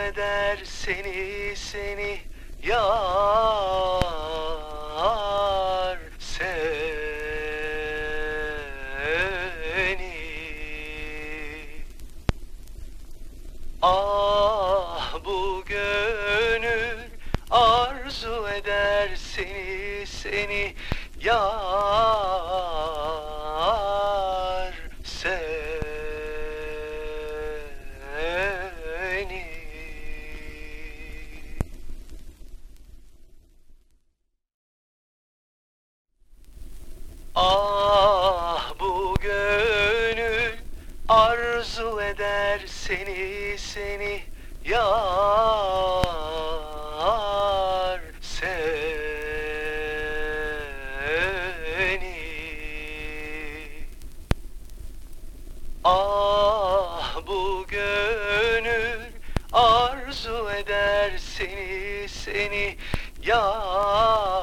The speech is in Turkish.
eder seni seni yar seni. Ah bu gönül arzu eder seni seni yar seni. Ah bu gönül arzu eder seni seni yar seni. Ah bu gönül arzu eder seni seni yar